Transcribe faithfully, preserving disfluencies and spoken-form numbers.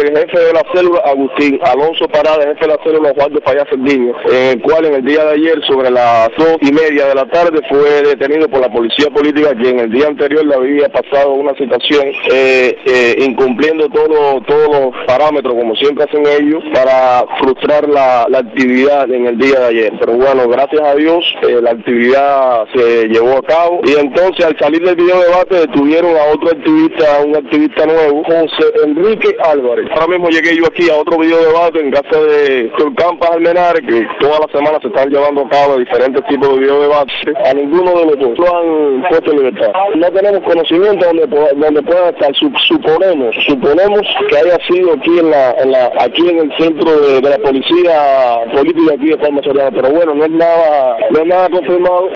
el jefe de la célula, Agustín Alonso Parada, jefe de la célula Juan de Falla Cerdiño, en el cual en el día de ayer, sobre las dos y media de la tarde, fue detenido por la policía política, quien el día anterior le había pasado una citación eh, eh, incumpliendo todo, todos los parámetros, como siempre hacen ellos, para frustrar la, la actividad en el día de ayer. Pero bueno, gracias a Dios, eh, la actividad se llevó a cabo, y entonces al salir del video debate detuvieron a otro activista, a un activista nuevo, José Enrique Álvarez. Ahora mismo llegué yo aquí a otro video debate en casa de Torcampas Almenares, que todas las semanas se están llevando a cabo diferentes tipos de video debates. A ninguno de los dos lo han puesto en libertad. No tenemos conocimiento donde, donde pueda estar. Suponemos, suponemos que haya sido aquí en la, en la aquí en el centro de, de la policía política aquí de Palma Soriano, pero bueno, no es nada, no es nada confirmado.